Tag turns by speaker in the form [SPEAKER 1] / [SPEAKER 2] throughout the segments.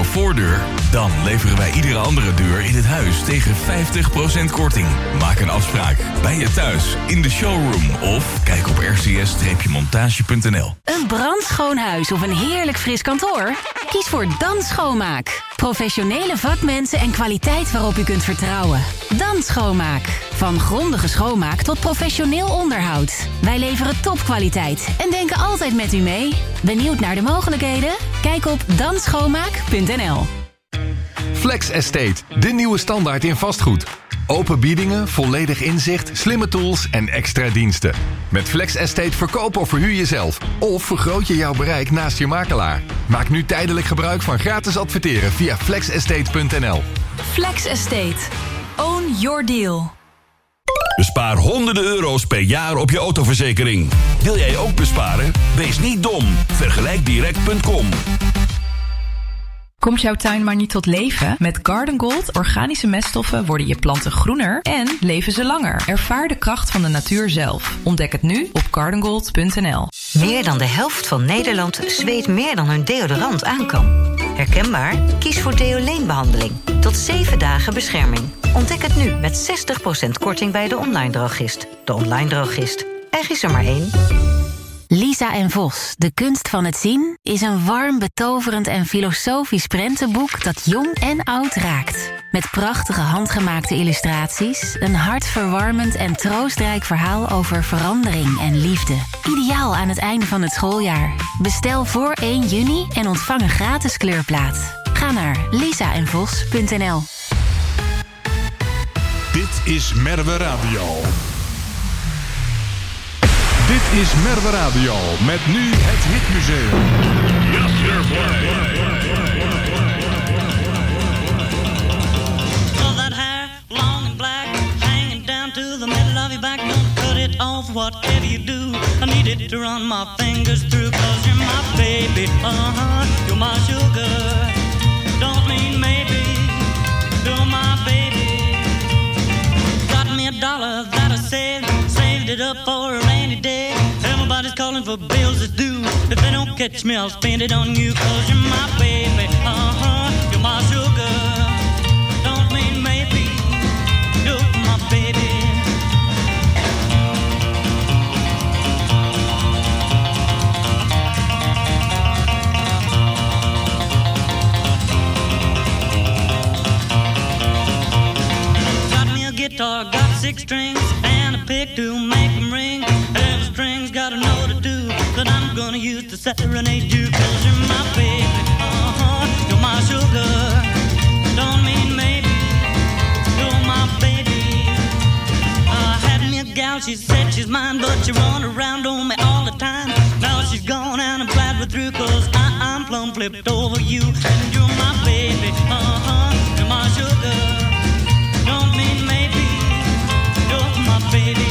[SPEAKER 1] voordeur? Dan leveren wij iedere andere deur in het huis tegen 50% korting. Maak een afspraak bij je thuis, in de showroom of kijk op rcs-montage.nl.
[SPEAKER 2] Een brandschoon huis of een heerlijk fris kantoor? Kies voor Dan Schoonmaak. Professionele vakmensen en kwaliteit waarop u kunt vertrouwen. Dan Schoonmaak. Van grondige schoonmaak tot professioneel onderhoud. Wij leveren topkwaliteit en denken altijd met u mee. Benieuwd naar de mogelijkheden? Kijk op danschoonmaak.nl.
[SPEAKER 3] Flex Estate, de nieuwe standaard in vastgoed. Open biedingen, volledig inzicht, slimme tools en extra diensten. Met Flex Estate verkoop of verhuur je zelf. Of vergroot je jouw bereik naast je makelaar. Maak nu tijdelijk gebruik van gratis adverteren via flexestate.nl.
[SPEAKER 4] Flex Estate. Own your deal.
[SPEAKER 5] Bespaar honderden euro's per jaar op je autoverzekering. Wil jij ook besparen? Wees niet dom. Vergelijkdirect.com.
[SPEAKER 4] Komt jouw tuin maar niet tot leven? Met Garden Gold organische meststoffen worden je planten groener en leven ze langer. Ervaar de kracht van de natuur zelf. Ontdek het nu op gardengold.nl.
[SPEAKER 6] Meer dan de helft van Nederland zweet meer dan hun deodorant aan kan. Herkenbaar? Kies voor Deoleen-behandeling. Tot 7 dagen bescherming. Ontdek het nu met 60% korting bij de online drogist. De online drogist. Er is er maar één.
[SPEAKER 2] Lisa en Vos, de kunst van het zien, is een warm, betoverend en filosofisch prentenboek dat jong en oud raakt. Met prachtige handgemaakte illustraties, een hartverwarmend en troostrijk verhaal over verandering en liefde. Ideaal aan het einde van het schooljaar. Bestel voor 1 juni en ontvang een gratis kleurplaat. Ga naar lisaenvos.nl.
[SPEAKER 7] Dit is Merwe Radio. Dit is Merwe Radio met nu het Hitmuseum. Yes, sir,
[SPEAKER 8] All that hair, long and black, hanging down to the middle of your back. Don't cut it off, whatever you do. I need it to run my fingers through, 'cause you're my baby, you're my sugar. Don't mean maybe, you're my baby. Got me $1 that I saved it up for a rainy day. Everybody's calling for bills that's due. If they don't catch me, I'll spend it on you, 'cause you're my baby, you're my sugar. Don't mean maybe, you're my baby. Got me a guitar, got 6 strings, and a pick to make them ring. Every string's got a note to do that I'm gonna use to serenade you, 'cause you're my baby, you're my sugar. Don't mean maybe, you're my baby. I had me a gal, she said she's mine, but she run around on me all the time. Now she's gone and I'm glad we're through, 'cause I'm plumb flipped over you. And you're my baby, you're my sugar. Don't mean maybe, you're my baby.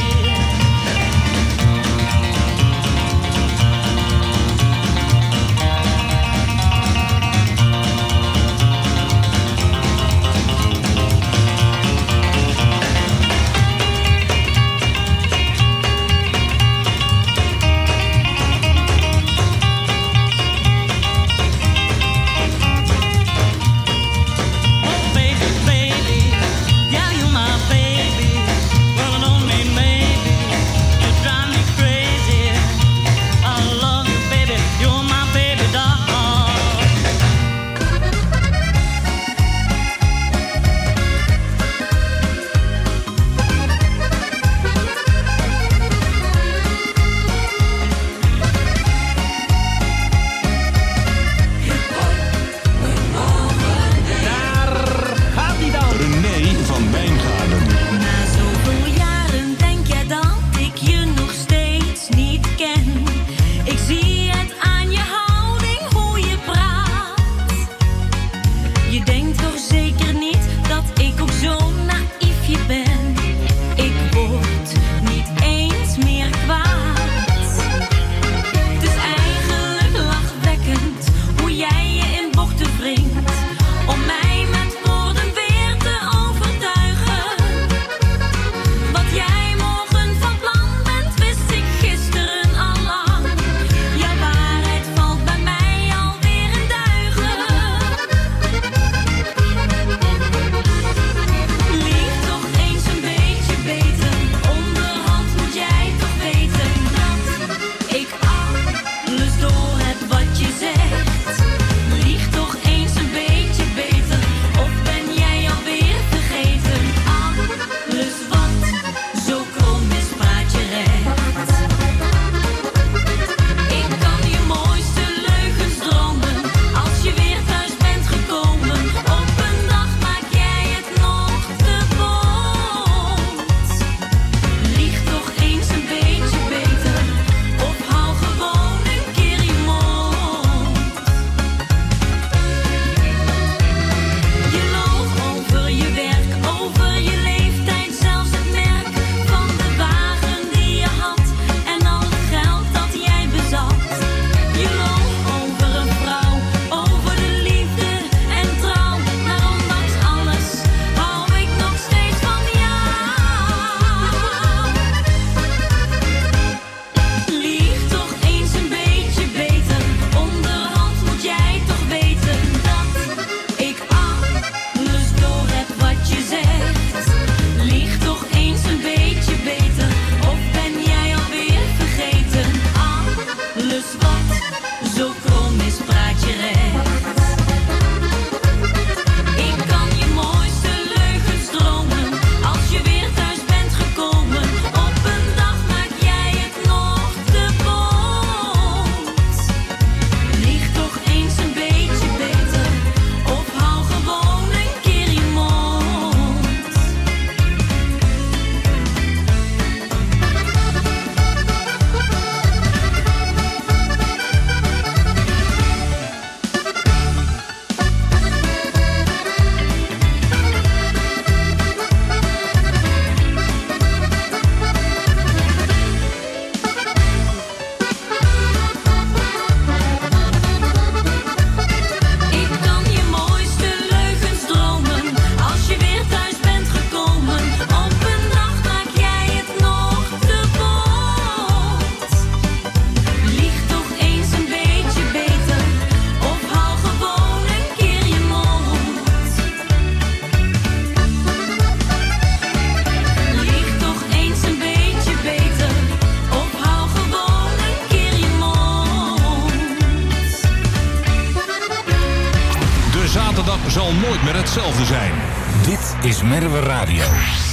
[SPEAKER 7] zaterdag zal nooit meer hetzelfde zijn.
[SPEAKER 9] Dit is Merwe Radio.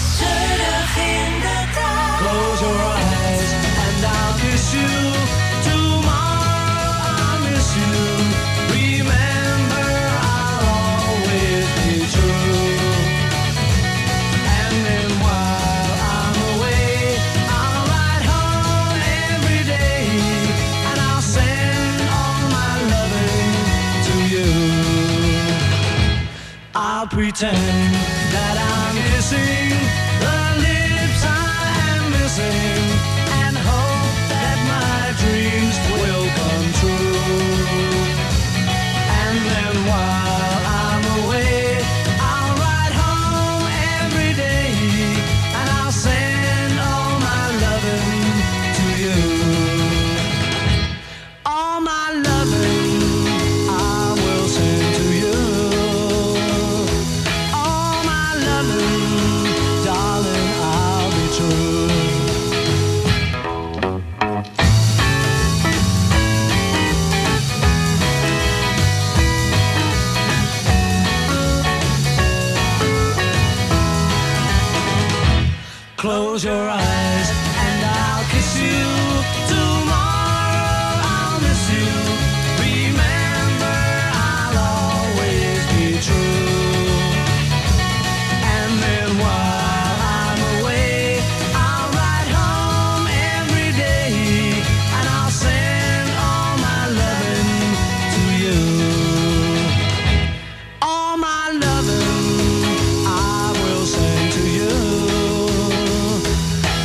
[SPEAKER 8] Close your eyes and I'll kiss you. Tomorrow I'll miss you. Remember, I'll always be true. And then while I'm away, I'll ride home every day, and I'll send all my loving to you. I'll pretend that I'm kissing the lips I am missing, and hope that my dreams will come true. And then while I'm away, I'll ride home every day, and I'll send all my loving to you. All my loving I will send to you. All my loving, darling, I'll be true. Close your eyes and I'll kiss you. Tomorrow I'll miss you. Remember, I'll always be true. And then while I'm away, I'll ride home every day, and I'll send all my loving to you. All my loving I will send to you.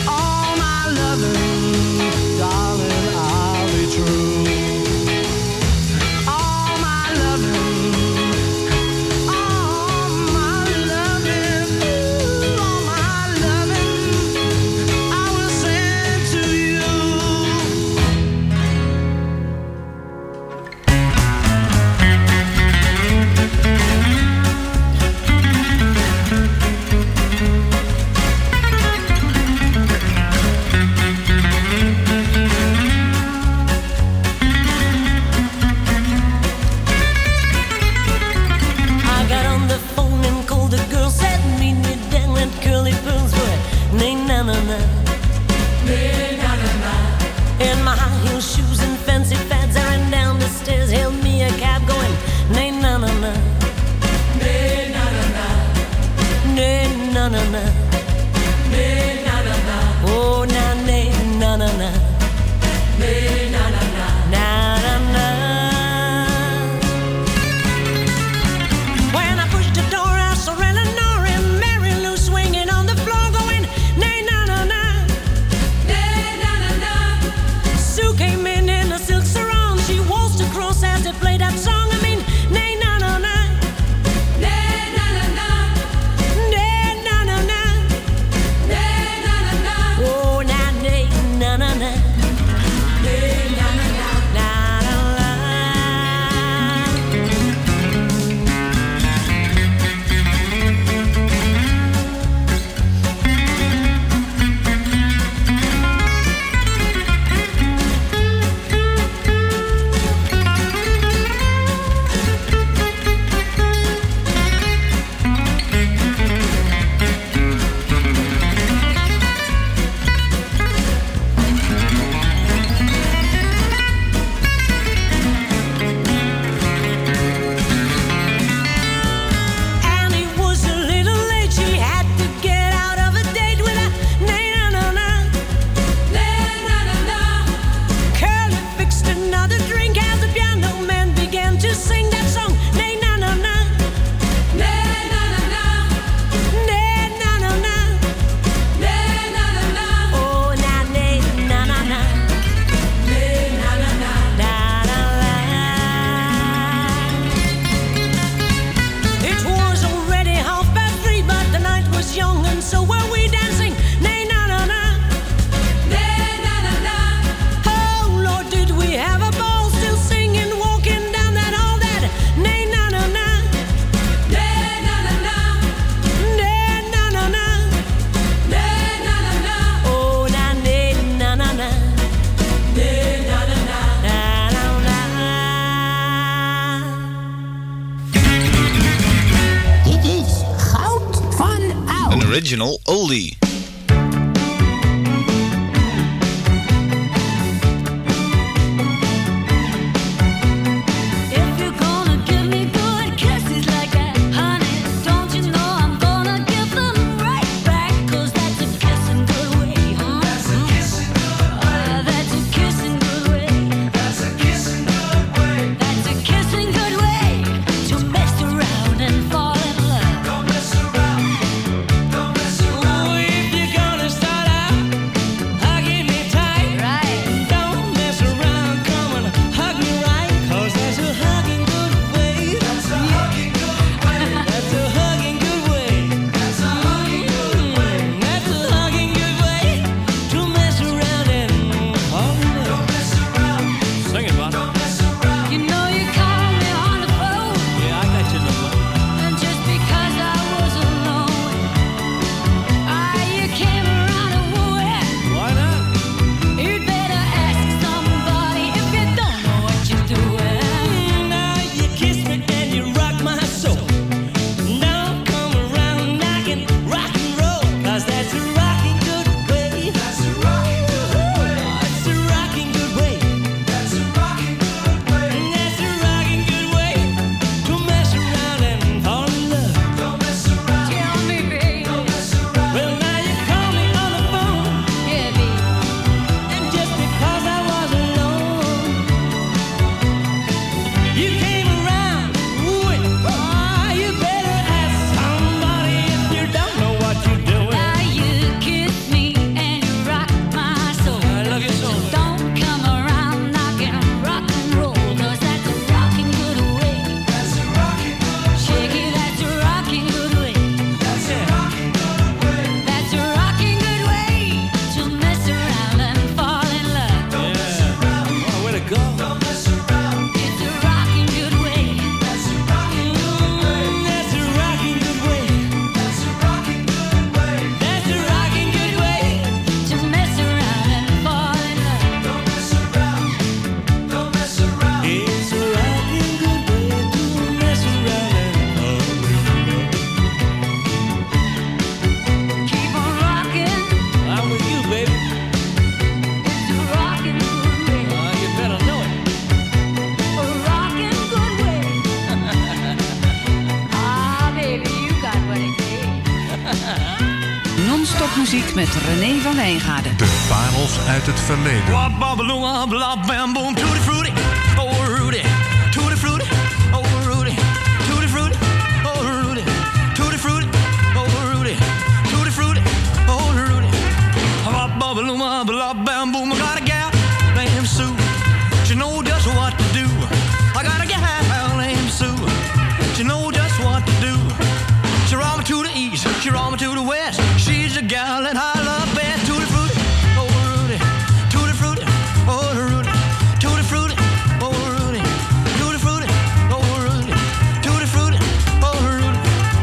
[SPEAKER 10] An original oldie.
[SPEAKER 11] Muziek met René van Wijngaarden.
[SPEAKER 7] De parels uit het verleden.
[SPEAKER 12] She know just what to do. I got a gal named Sue. She know just what to do. She roll me to the east, she roll me to the west. She's the gal that I love best. Tutti frutti, oh Rudy. Tutti frutti, oh Rudy. Tutti frutti, oh Rudy. Tutti frutti, oh Rudy. Tutti frutti, oh Rudy.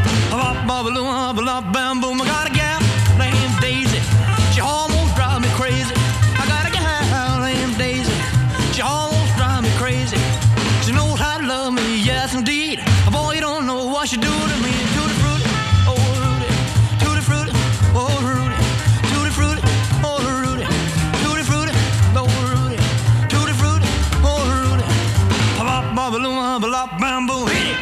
[SPEAKER 12] Bam boom. I got a gal named Daisy. She almost drives me crazy. I got a gal named Daisy. She almost drives me crazy. She knows how to love me, yes indeed. Boy, you don't know what she do to me. Tutti frutti, oh Rudy. Tutti frutti, oh Rudy. Tutti frutti, oh Rudy. Tutti frutti, oh Rudy. Tutti frutti, oh Rudy. Bam boom, hit it.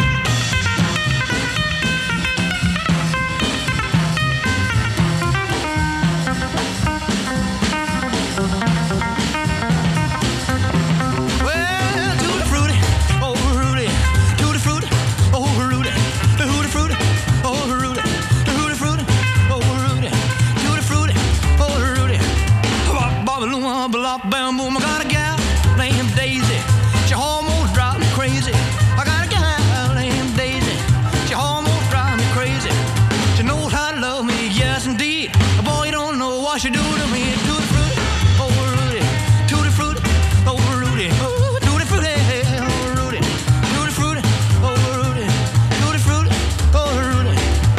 [SPEAKER 12] Bam boom, I got a gal named Daisy. She almost drives me crazy. I got a gal named Daisy. She almost drives me crazy. She knows how to love me, yes indeed. Boy, you don't know what she do to me. Tutti frutti, oh Rudy. Tutti frutti, oh Rudy. Oh, tutti frutti, oh Rudy. Tutti frutti, oh Rudy. Tutti frutti, oh Rudy.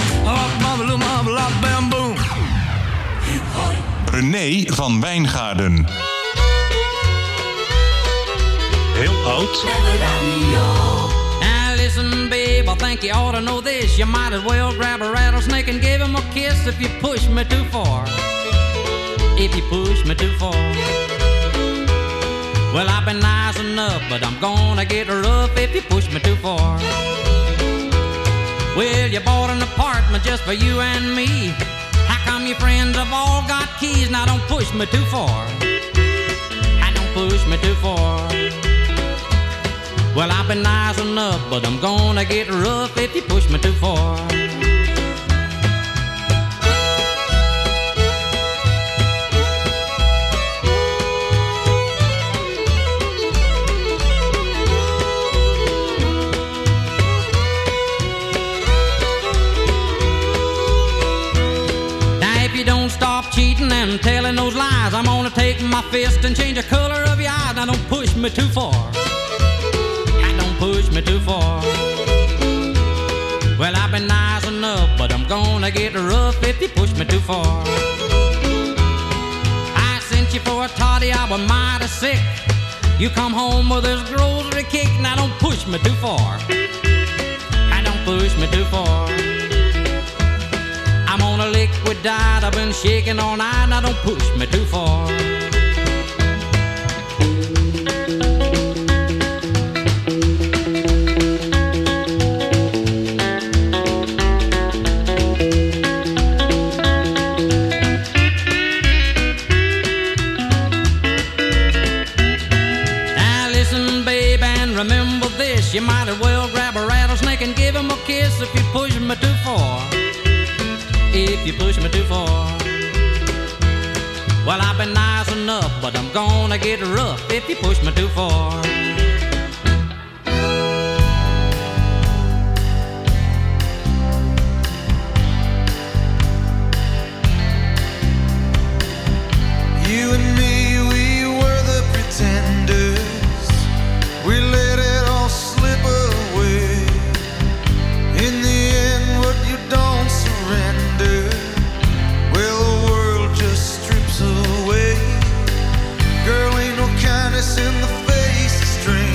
[SPEAKER 12] Bam boom.
[SPEAKER 7] René van Wijngaarden.
[SPEAKER 13] Heel oud.
[SPEAKER 8] Now listen, babe, I think you ought to know this. You might as well grab a rattlesnake and give him a kiss if you push me too far. If you push me too far. Well, I've been nice enough, but I'm gonna get rough if you push me too far. Well, you bought an apartment just for you and me. How come your friends have all got keys? Now don't push me too far. Don't push me too far. Well, I've been nice enough, but I'm gonna get rough if you push me too far. Stop cheating and telling those lies. I'm gonna take my fist and change the color of your eyes. Now don't push me too far. Don't push me too far. Well, I've been nice enough, but I'm gonna get rough if you push me too far. I sent you for a toddy, I was mighty sick. You come home with this grocery kick. Now don't push me too far. Don't push me too far. I'm on a liquid diet, I've been shaking all night. Now don't push me too far. Now listen, babe, and remember this. You might as well grab a rattlesnake and give him a kiss if you push me too far. If you push me too far. Well, I've been nice enough, but I'm gonna get rough if you push me too far.
[SPEAKER 10] You and me, we were the pretenders. We let it all slip away. In the end, what you don't surrender, well, the world just strips away. Girl, ain't no kindness in the face of strength.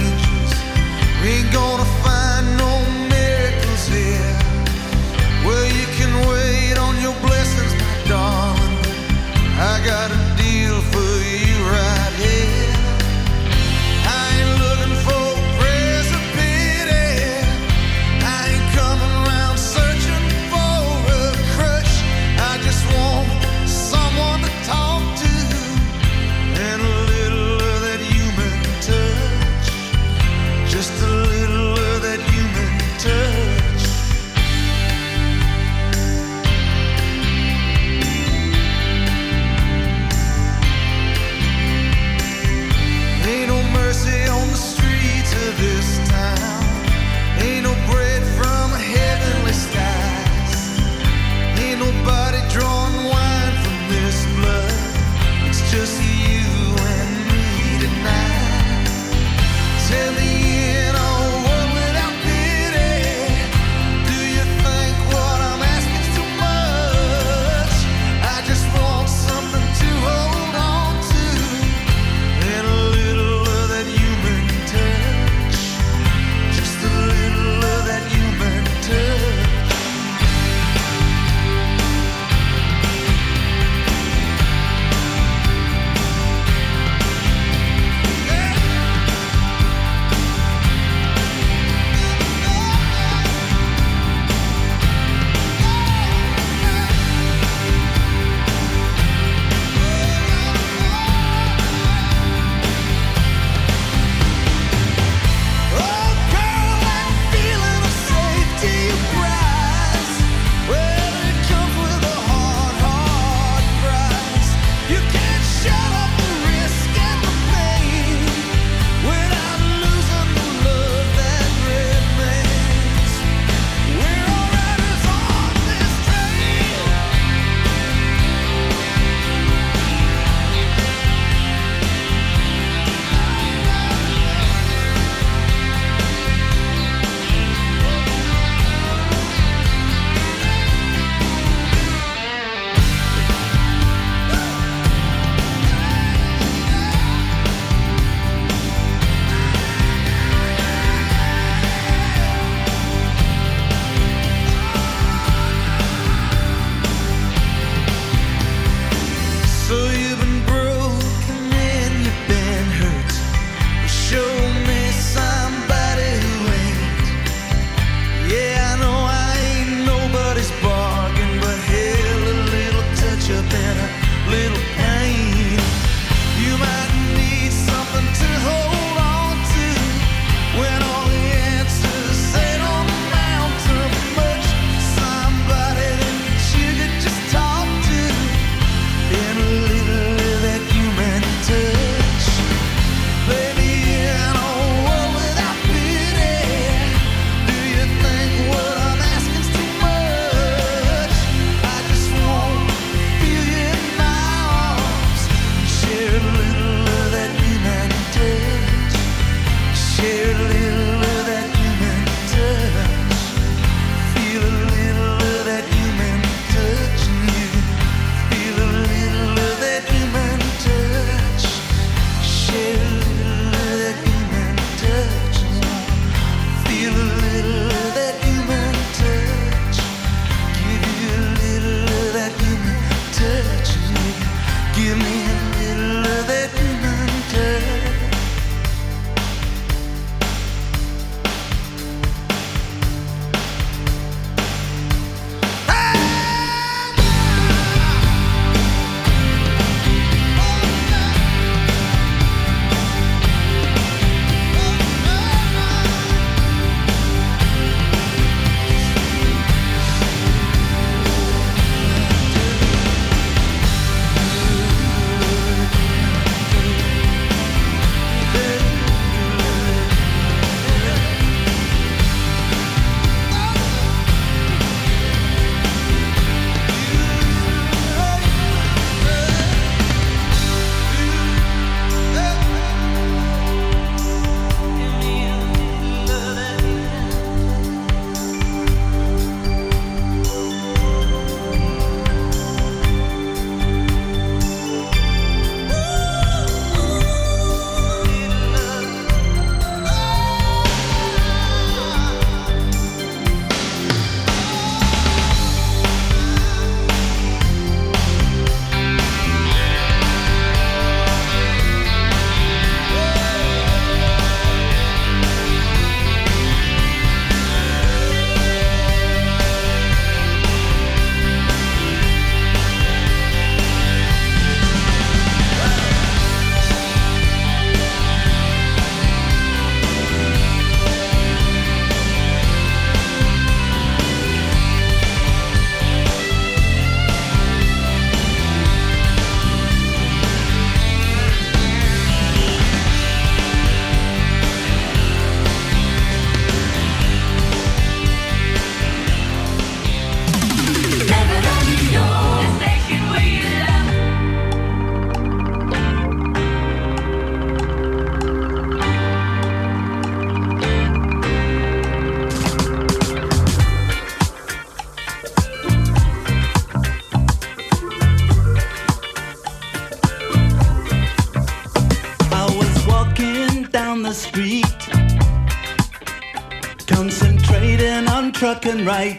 [SPEAKER 13] dark and right.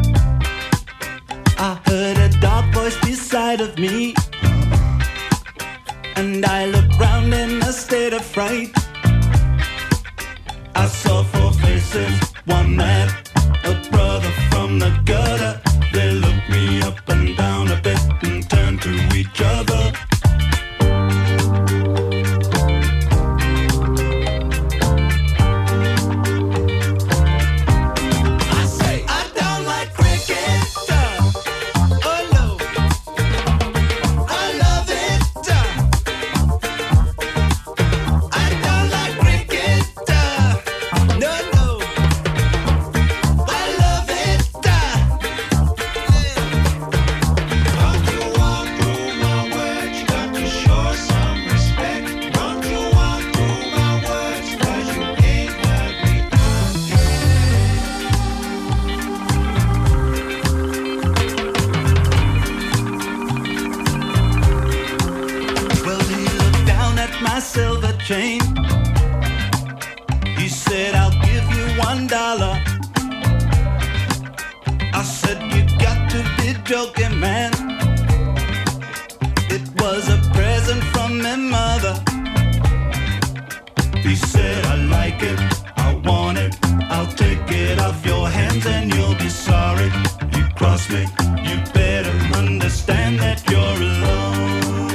[SPEAKER 13] I heard a dark voice beside of me, and I looked round in a state of fright. I saw four faces, one man, a brother from the gutter. They looked me up and down a bit and turned to each other. Chain. He said, I'll give you $1. I said, you got to be joking, man. It was a present from my mother. He said, I like it, I want it, I'll take it off your hands and you'll be sorry. You cross me, you better understand that you're alone.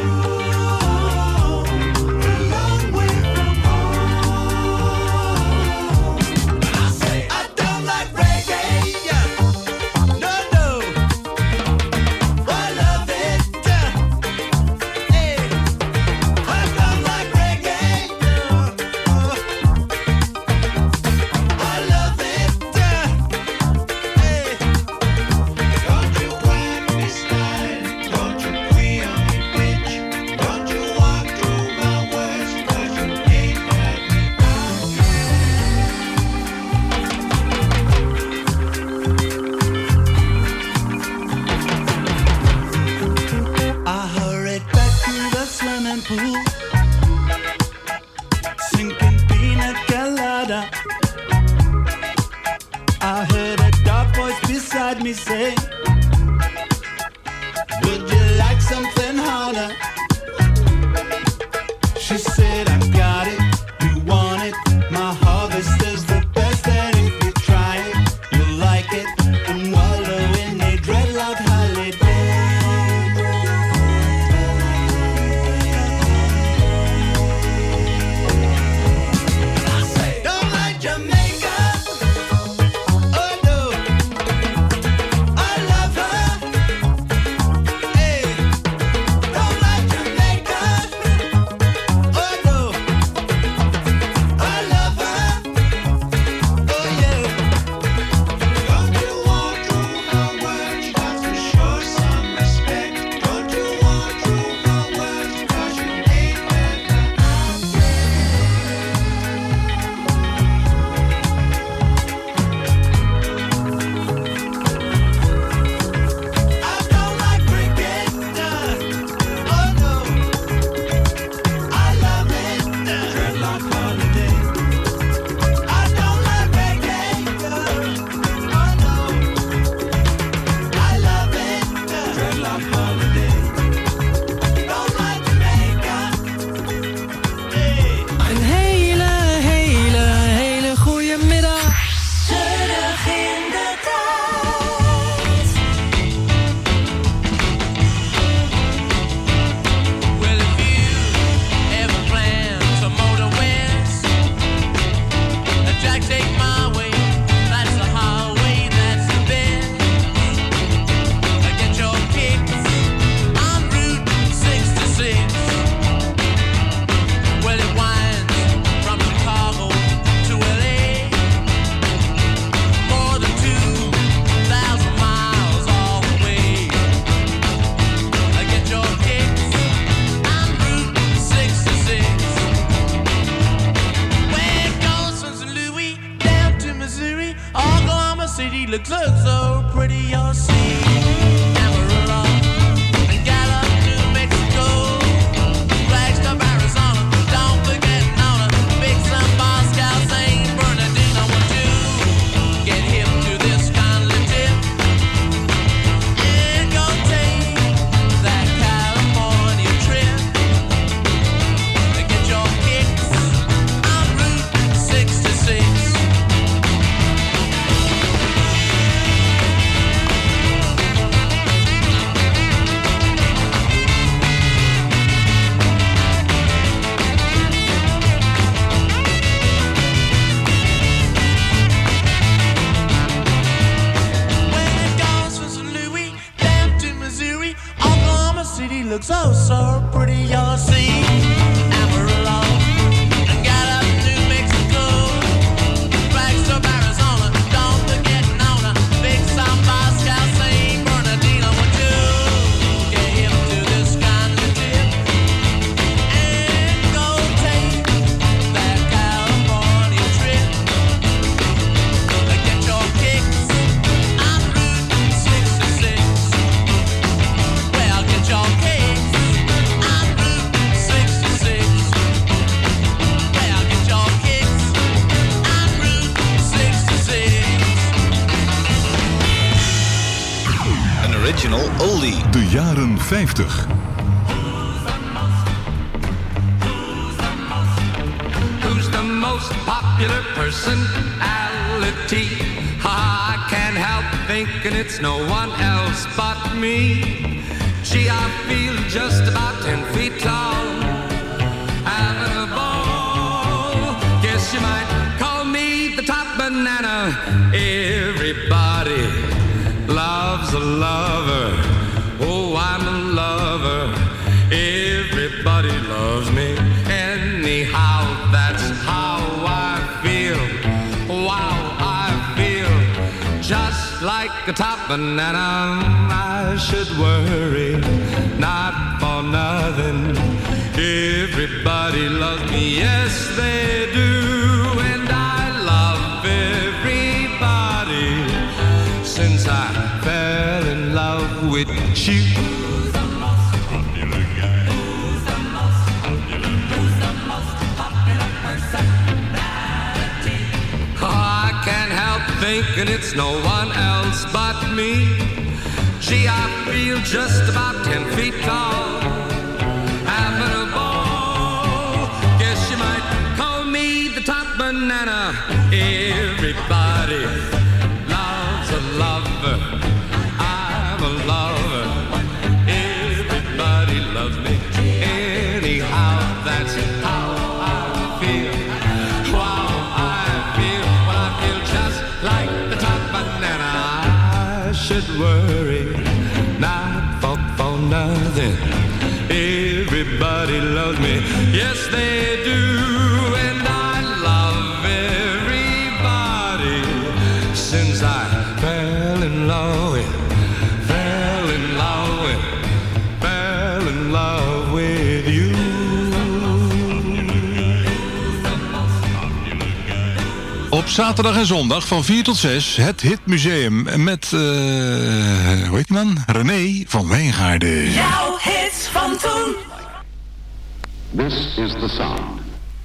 [SPEAKER 13] Me say, would you like something harder? She said, I got it, you want it, my harvest is the best, and if you try it, you'll like it, and wallow in a dreadlock holiday. I say, don't like Jamaica.
[SPEAKER 12] Looks so pretty, you'll see. Amarillo and Gallup, New Mexico, Flagstaff, Arizona. Don't forget Nona, Big Sun, Moscow, St. Bernardino. Want to get hip to this kind looks oh so pretty, you'll see. Amarillo, and got up to Mexico, Flagstaff, Arizona. Don't forget Nona, Big Samba, Scout, St. Bernardino. Would you get him to this kind of tip and go take that California trip? Get your kicks on Route 66. Well, get your kicks on Route 66. Well, get your kicks on Route 66.
[SPEAKER 14] Een original oldie.
[SPEAKER 7] De jaren 50.
[SPEAKER 15] Who's the most popular personality? I can't help thinking it's no one else but me. Gee, I feel just about 10 feet tall, having a ball. Guess you might call me the top banana. Everybody loves a lover. Oh, I'm a lover. Everybody loves me. Anyhow, that's how I feel. Wow, I feel just like a top banana. I should worry, not for nothing. Everybody loves me, yes they do. And I love everybody since I fell in love with you. I can't help thinking it's no one else but me. Gee, I feel just about 10 feet tall, having a ball. Guess you might call me the top banana. Everybody loves a lover. I'm a lover. Everybody loves me. Anyhow, that's how I feel. Wow, I feel, well, I feel just like the top banana. I should worry, not for nothing. Everybody loves me, yes they do. And I love everybody since I fell in love with, fell in love with, fell in love with you.
[SPEAKER 7] Op zaterdag en zondag van 4 tot 6 het Hitmuseum met, hoe heet die man? René van Wijngaarden.
[SPEAKER 12] Jouw hits van toen.
[SPEAKER 16] This is the sound.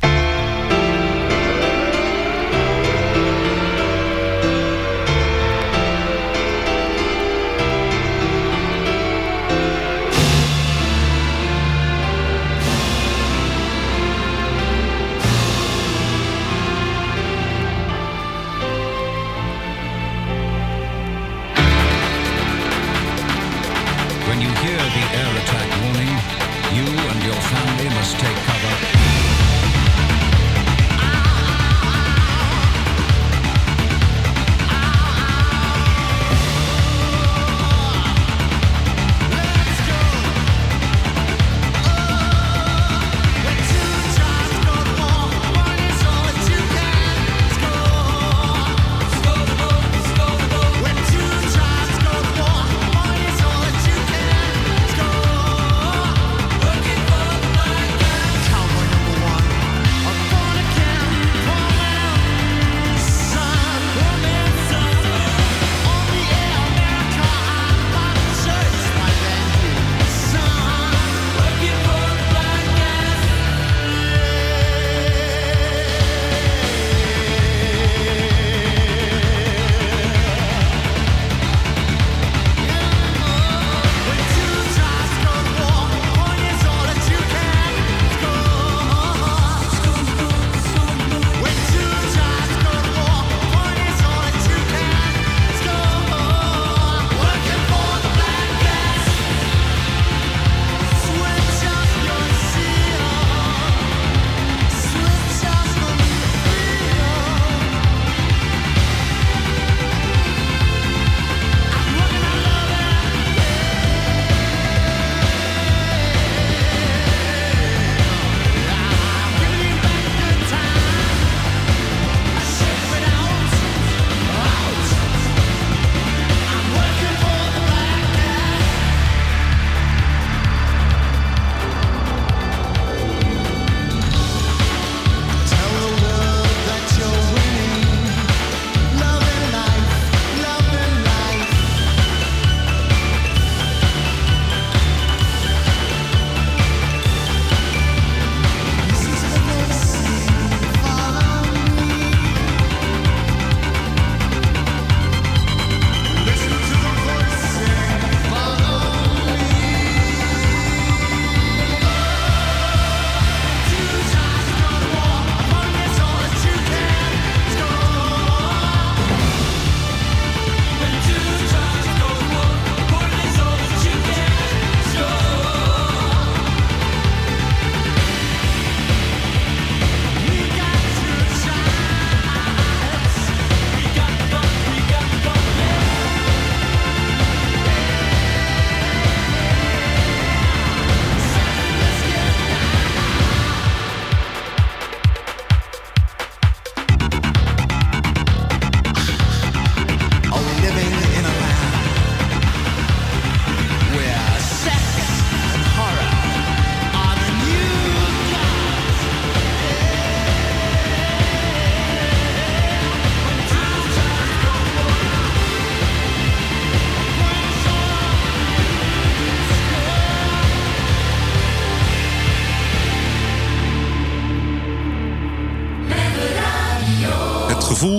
[SPEAKER 9] When you hear the air attack warning, you and your family must take cover.
[SPEAKER 12] Cowboy number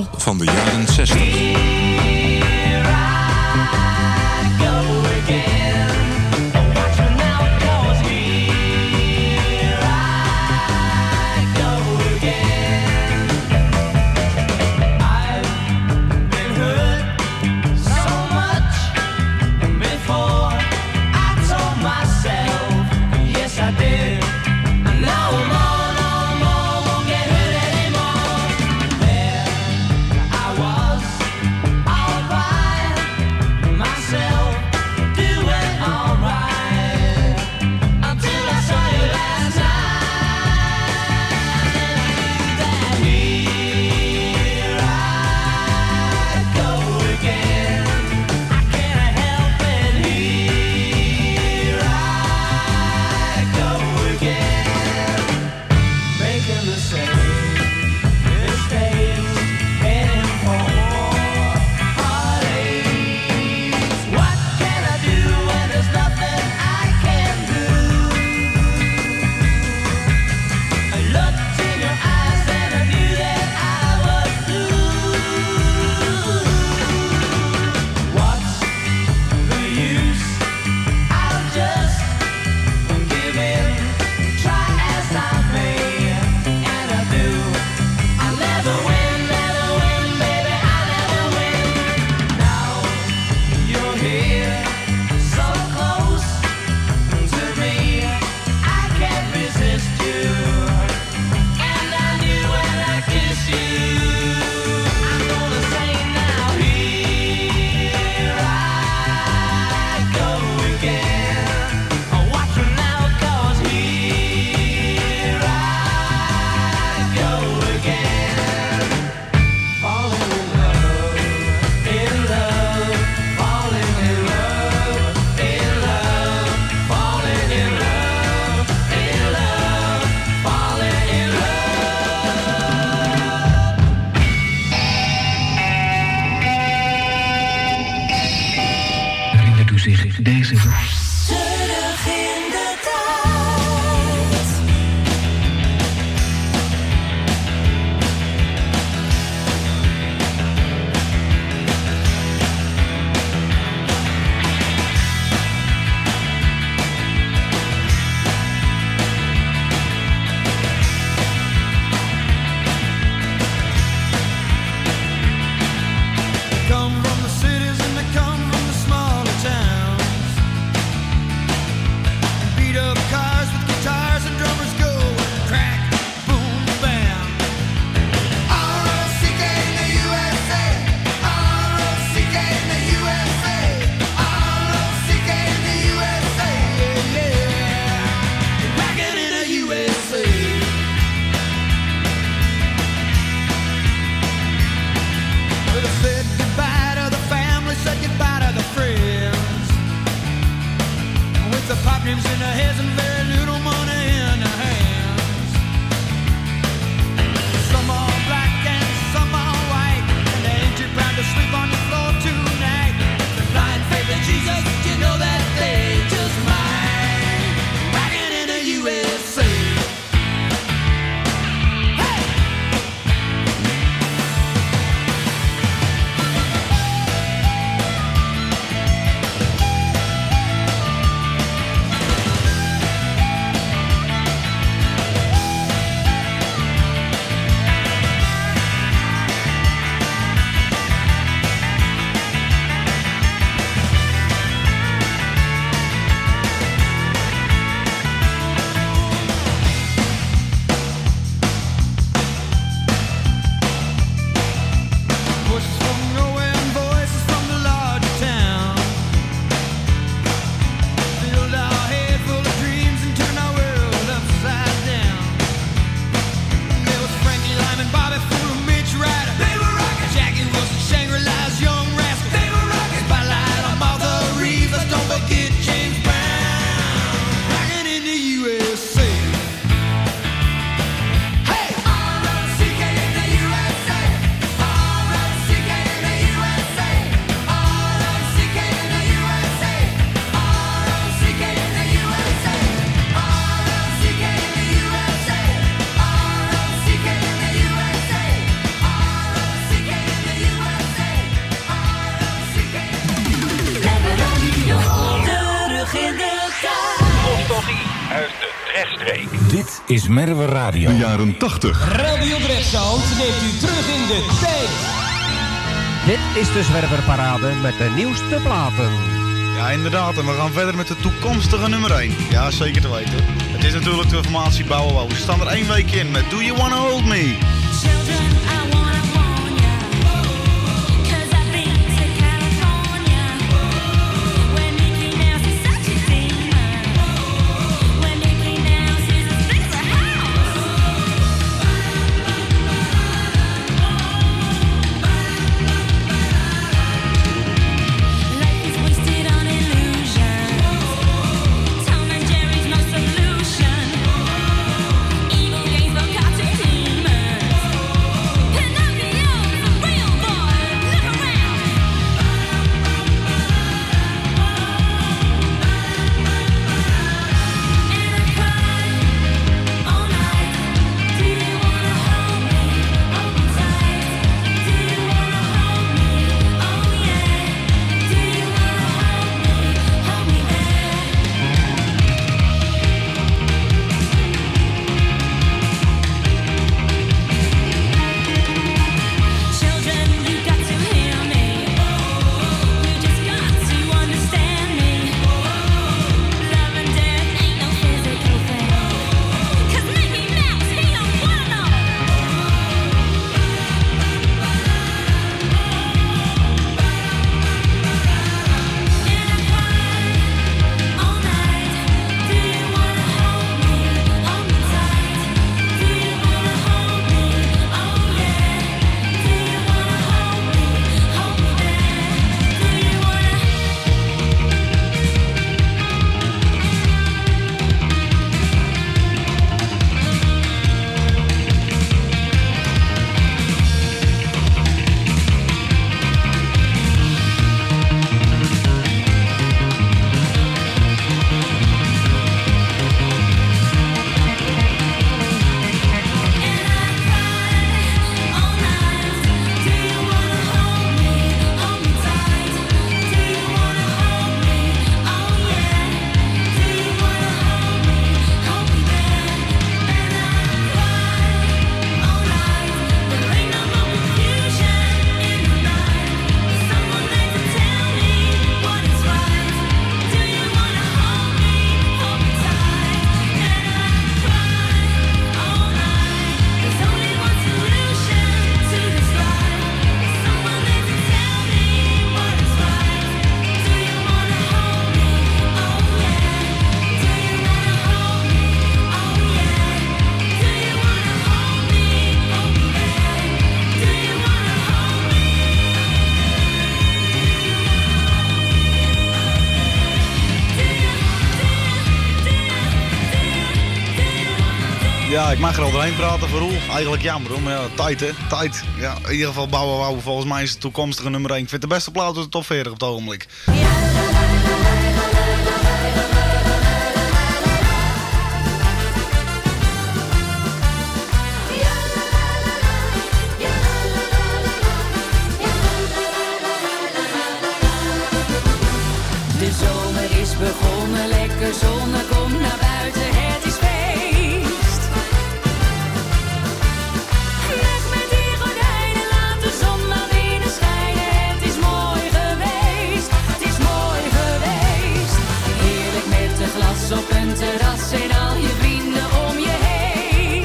[SPEAKER 7] soul van de jaren 60.
[SPEAKER 17] Deze
[SPEAKER 18] Terug in de tijd.
[SPEAKER 10] Come from the cities and they come from the smaller towns.
[SPEAKER 17] uit de Drechtstreek. Dit is Merwe Radio.
[SPEAKER 7] De jaren 80.
[SPEAKER 19] Radio Drechtsound neemt u terug in de tijd. Dit is de Zwerverparade met de nieuwste platen.
[SPEAKER 20] Ja, inderdaad. En we gaan verder met de toekomstige nummer 1. Ja, zeker te weten. Het is natuurlijk de formatie Bauer. We staan er 1 week in met Do You Wanna Hold Me? Ja, ik mag er al doorheen praten voor Roel. Eigenlijk jammer hoor, maar ja, tijd hè, tijd. Ja, in ieder geval bouwen, volgens mij is het toekomstige nummer 1. Ik vind de beste plaat uit de top 40 op het ogenblik.
[SPEAKER 18] De zomer is begonnen, lekker zonne, kom naar buiten, het is feest. Weg met die gordijnen, laat de zon maar binnen schijnen, het is mooi geweest, het is mooi geweest. Heerlijk met een glas op een terras en al je vrienden om je heen.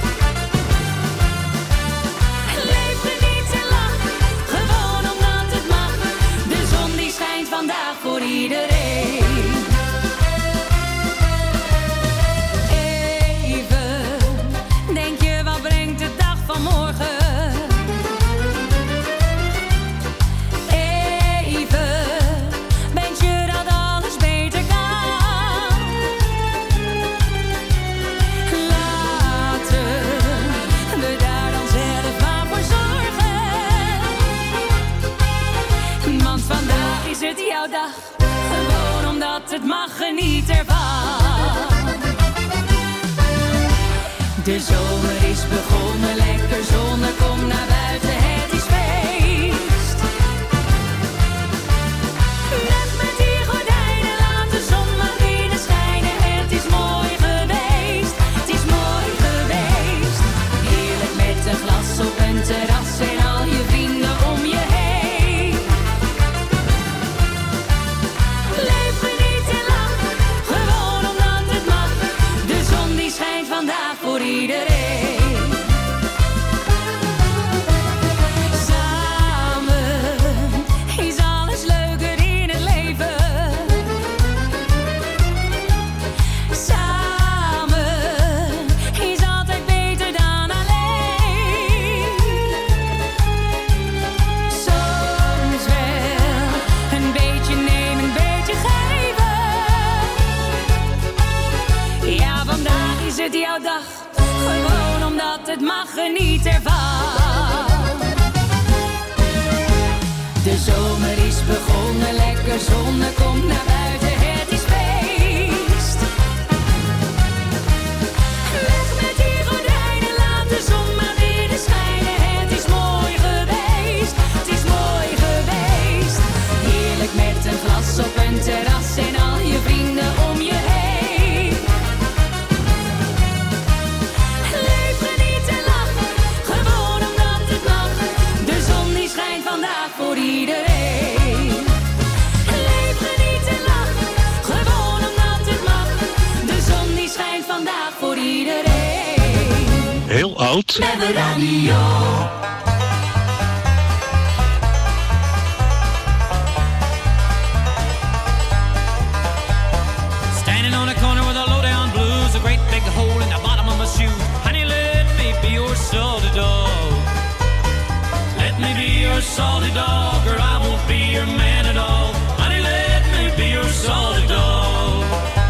[SPEAKER 18] Leef, geniet en lach, gewoon omdat het mag. De zon die schijnt vandaag voor iedereen. Gewoon omdat het mag, geniet ervan. De zomer is begonnen, lekker zonne, kom naar buiten, het is feest. Weg met die gordijnen, laat de zon maar binnen schijnen, het is mooi jou dacht. Gewoon omdat het mag genieten van. De zomer is begonnen, lekker zonne, komt naar buiten, het is feest. Weg met die gordijnen, laat de zon maar weer schijnen. Het is mooi geweest, het is mooi geweest. Heerlijk met een glas op een terras en al je vrienden om je heen. Leef, geniet en lachen, gewoon omdat het mag. De zon die schijnt vandaag voor iedereen. Leef, geniet en lachen, gewoon omdat het mag. De zon die schijnt vandaag voor iedereen.
[SPEAKER 7] Heel oud.
[SPEAKER 18] Met de radio.
[SPEAKER 12] Standing on a corner with a low-down blues, a great big hole in the bottom of my shoe. Honey, let me be your salty dog. Let me be your salty dog, or I won't be your man at all. Honey, let me be your salty dog.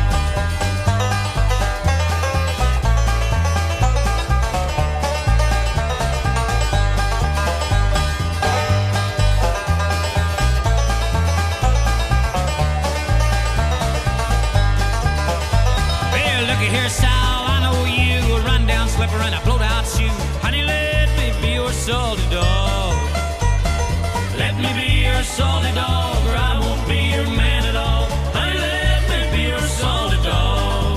[SPEAKER 12] Well, looky here, Sal, I know you, a run-down slipper and a blowed-out shoe. Honey, let me be your salty dog. Let me be your salty dog, or I won't be your man at all. Honey, let me be your salty dog.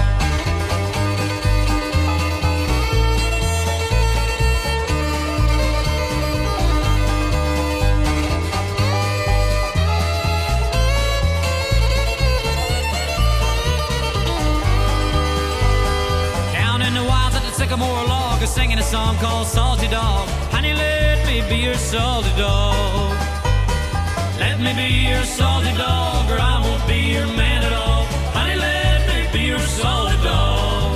[SPEAKER 12] Down in the wilds at the sycamore log, is singing a song called Salty Dog. Honey, let me be your salty dog. Let me be your salty dog, or I won't be your man at all. Honey, let me be your salty dog.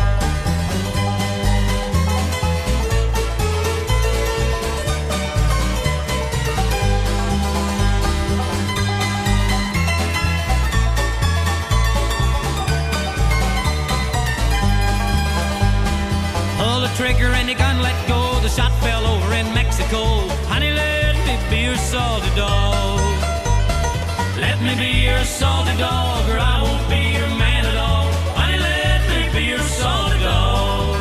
[SPEAKER 12] Pull the trigger and you gun let go. The shot fell over in Mexico. Honey, let me be your salty dog. Let me be your salty dog, or I won't be your man at all. Honey, let me be your salty dog.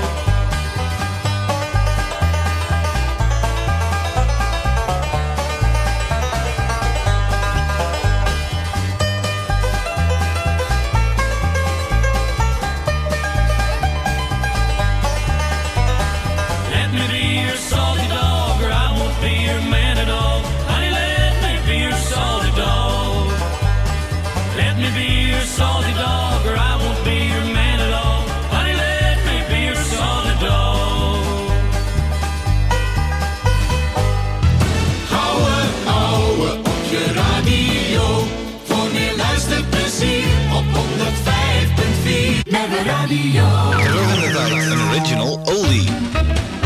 [SPEAKER 12] Let me be your salty dog, or I won't be your man at all. Honey, let me be your salty dog. Let me be your salty dog, or I won't be your man at all. Honey, let me be your salty dog.
[SPEAKER 18] Ouwe op je radio. Voor meer luisterplezier op 105.4. Met de radio.
[SPEAKER 14] Terug in de tijd, een original oldie.